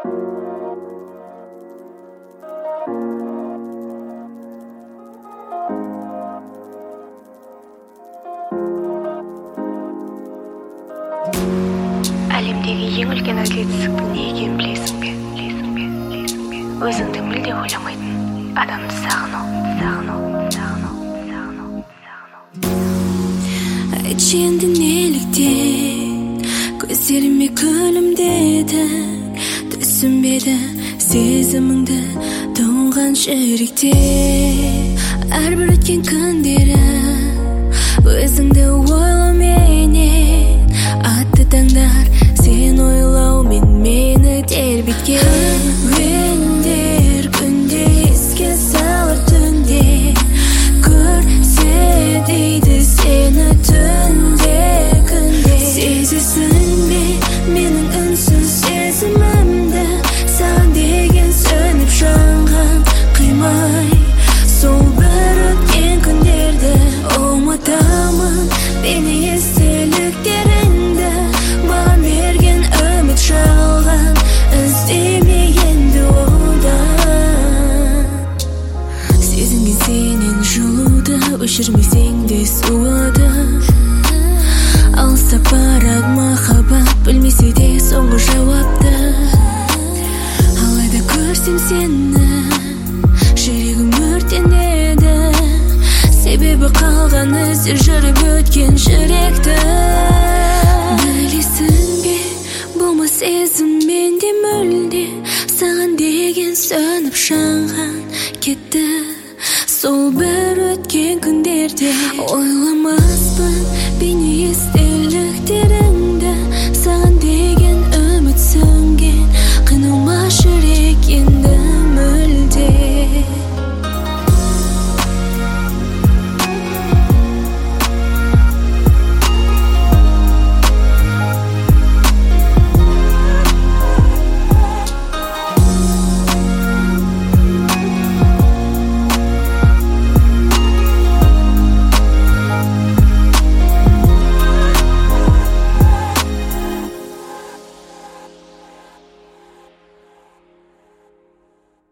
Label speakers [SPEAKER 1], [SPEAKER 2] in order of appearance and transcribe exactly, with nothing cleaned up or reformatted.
[SPEAKER 1] Әлемдегі ең үлкен әділетсіздіктің не екенін білесің бе? Білесің бе? Білесің бе? Өзіңді мүлде ойламайтын адамды сағыну, сағыну, сағыну, сағыну, сағыну.
[SPEAKER 2] Айтшы енді неліктен көздеріме күлімдеді, түсінбеді сезіміңді тұнған жүректе. Әрбір өткен күндері өзіңді ойлауменен атты таңдар сен ойлаумен мені тербеткен. Күндер күнде еске салар түнде көрсетеді сені түнде күнде. Сезесің бе менің үнсіз сезімімді, саған деген сөніп жанған қимай сол бір өткен күндерді. Ұмытамын бені естеліктеріңді, маған берген үміт жалған, іздеме енді одан. Сезінген сенен жылуды, өшірмесең де суыды. Алыстап барады махаббат, білмесе де соңғы жауапты. Алайда көрсем сені жүрегім өртенеді, себебі қалған іздер жүріп өткен жүректі. Білесің бе болмас сезім менде мүлде, саған деген сөніп жанған кетті сол бір өткен күндерде. Ойламаспын бейне естеліктерің